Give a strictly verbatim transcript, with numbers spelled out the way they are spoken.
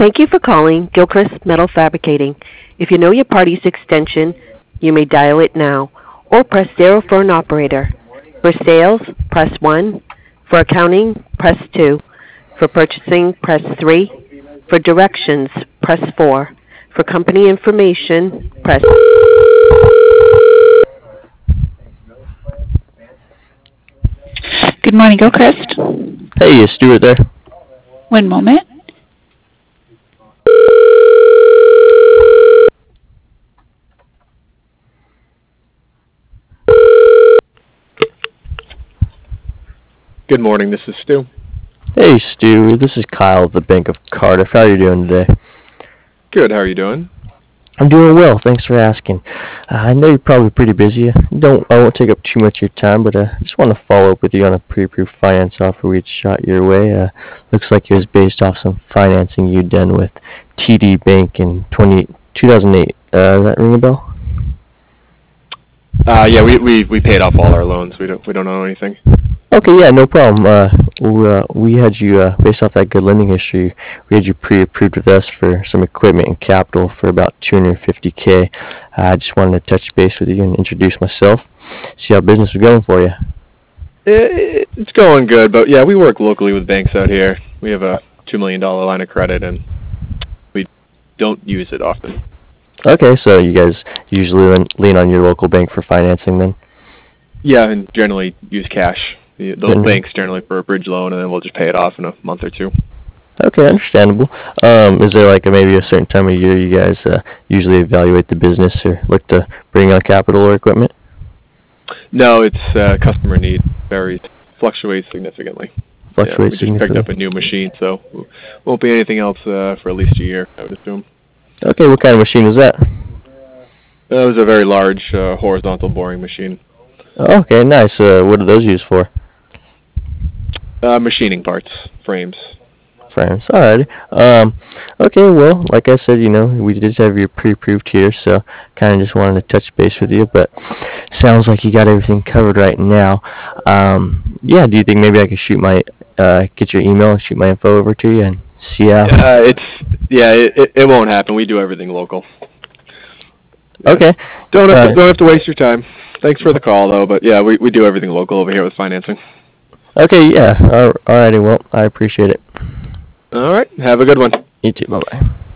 Thank you for calling Gilchrist Metal Fabricating. If you know your party's extension, you may dial it now or press zero for an operator. For sales, press one. For accounting, press two. For purchasing, press three. For directions, press four. For company information, press. Good morning, Gilchrist. Hey, is Stuart there? One moment. Good morning, this is Stu. Hey, Stu. This is Kyle of the Bank of Cardiff. How are you doing today? Good, how are you doing? I'm doing well. Thanks for asking. Uh, I know you're probably pretty busy. Don't I won't take up too much of your time, but uh, I just want to follow up with you on a pre-approved finance offer we had shot your way. Uh, looks like it was based off some financing you'd done with T D Bank in twenty, two thousand eight. Uh, does that ring a bell? Uh, yeah, we, we, we paid off all our loans. We don't we don't owe anything. Okay, yeah, no problem. Uh, we, uh, we had you, uh, based off that good lending history, we had you pre-approved with us for some equipment and capital for about two hundred fifty K. Uh, I just wanted to touch base with you and introduce myself, see how business was going for you. It, it's going good, but yeah, we work locally with banks out here. We have a two million dollars line of credit, and we don't use it often. Okay, so you guys usually lean, lean on your local bank for financing then? Yeah, and generally use cash. The, those Mm-hmm. banks generally for a bridge loan, and then we'll just pay it off in a month or two. Okay, understandable. Um, is there like a, maybe a certain time of year you guys uh, usually evaluate the business or look to bring on capital or equipment? No, it's uh, customer need varies, fluctuates significantly. Fluctuates yeah, we just significantly. picked up a new machine, so won't be anything else uh, for at least a year, I would assume. Okay, what kind of machine was that? That was a very large uh, horizontal boring machine. Oh, okay, nice. Uh, what are those used for? Uh, machining parts, frames. Frames. Alrighty. Um, okay, well, like I said, you know, we did have your pre-approved here, so kind of just wanted to touch base with you, but sounds like you got everything covered right now. Um, yeah, do you think maybe I could shoot my, uh, get your email and shoot my info over to you and see how? Uh, it's, yeah, it, it, it won't happen. We do everything local. Yeah. Okay. Don't have, Uh, to, don't have to waste your time. Thanks for the call, though, but yeah, we, we do everything local over here with financing. Okay, yeah. Alrighty, well, I appreciate it. All right, have a good one. You too, bye-bye.